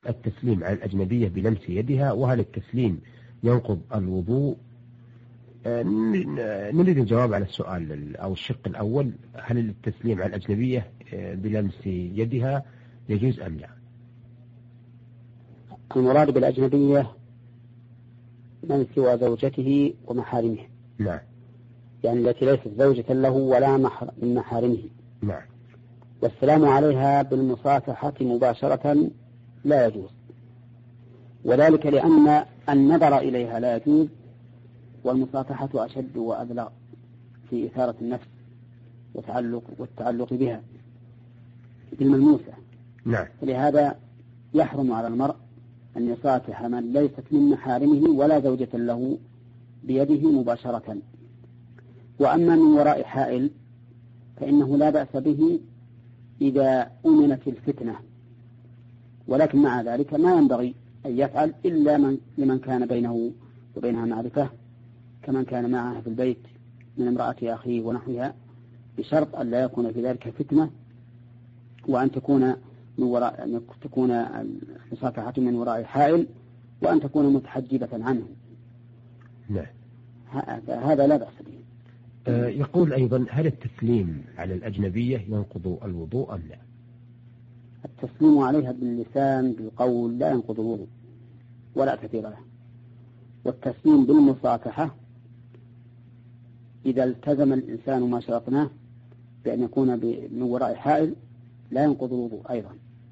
التسليم على الأجنبية بلمس يدها، وهل التسليم ينقض الوضوء؟ نريد الجواب على السؤال أو الشق الأول، هل التسليم على الأجنبية بلمس يدها يجوز أم لا؟ المراد بالأجنبية من سوى زوجته ومحارمه. نعم. يعني التي ليست زوجة له ولا من محارمه. نعم. والسلام عليها بالمصافحة مباشرة لا يجوز، وذلك لأن النظر إليها لا يجوز، والمصافحة أشد وأبلغ في إثارة النفس والتعلق بها بالملموسة. نعم. لهذا يحرم على المرء أن يصافح من ليست من محارمه ولا زوجة له بيده مباشرة. وأما من وراء حائل فإنه لا بأس به إذا أمنت الفتنة، ولكن مع ذلك ما ينبغي أن يفعل إلا لمن كان بينه وبينها معرفة، كمن كان معها في البيت من امرأة أخيه ونحوها، بشرط أن لا يكون في ذلك فتنة، وأن تكون المصافحة من وراء حائل، وأن تكون متحجبة عنه. نعم. هذا لا بأس به. يقول أيضا هل التسليم على الأجنبية ينقض الوضوء أم لا؟ التسليم عليها باللسان بالقول لا ينقض الوضوء ولا كثير له. والتسليم بالمصافحة إذا التزم الإنسان ما شرطناه بأن يكون من وراء حائل لا ينقض الوضوء أيضا.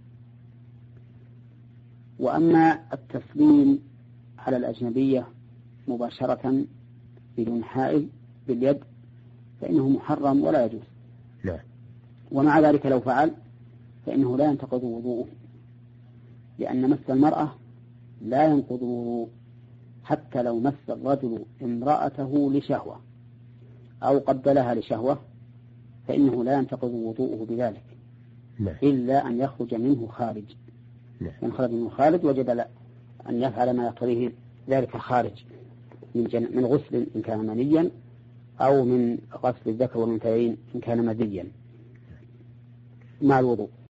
وأما التسليم على الأجنبية مباشرة بدون حائل باليد فإنه محرم ولا يجوز. لا. ومع ذلك لو فعل فإنه لا ينتقض وضوءه، لأن مس المرأة لا ينقض الوضوء حتى لو مس الرجل امرأته لشهوة أو قبلها لشهوة، فإنه لا ينتقض وضوءه بذلك. لا. إلا أن يخرج منه خارج. إن خرج منه خارج وجب أن يفعل ما يقتضيه ذلك الخارج من غسل إن كان منيا، أو من غسل الذكر والأنثيين إن كان مذيا مع الوضوء.